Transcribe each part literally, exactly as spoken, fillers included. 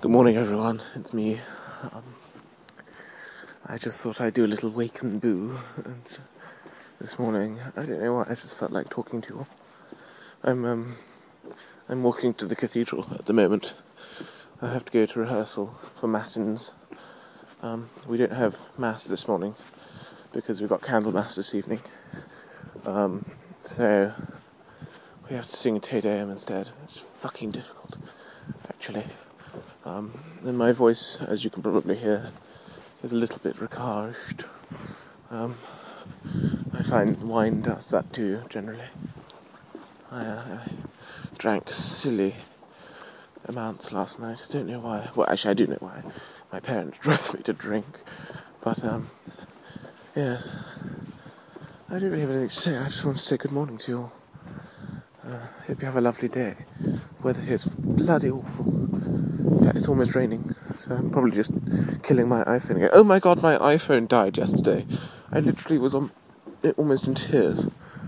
Good morning, everyone. It's me. Um, I just thought I'd do a little wake and boo. And this morning, I don't know why, I just felt like talking to you all. I'm um, I'm walking to the cathedral at the moment. I have to go to rehearsal for matins. Um, we don't have mass this morning because we've got candle mass this evening. Um, so we have to sing Te Deum instead. It's fucking difficult, actually. Um, and my voice, as you can probably hear, is a little bit recaged. Um, I find wine does that too, generally. I, uh, I drank silly amounts last night. I don't know why. Well, actually, I do know why. My parents drove me to drink. But, um, yes. I don't really have anything to say. I just want to say good morning to you all. Uh, hope you have a lovely day. The weather here is bloody awful. In fact, it's almost raining, so I'm probably just killing my iPhone again. Oh my god, my iPhone died yesterday. I literally was on, almost in tears.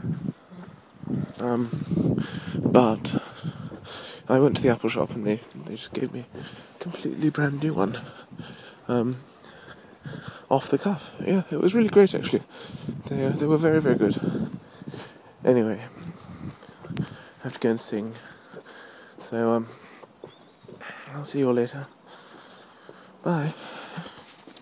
Um, but I went to the Apple shop and they, they just gave me a completely brand new one. Um, off the cuff. Yeah, it was really great actually. They uh, they were very, very good. Anyway, I have to go and sing. So, um, I'll see you all later. Bye.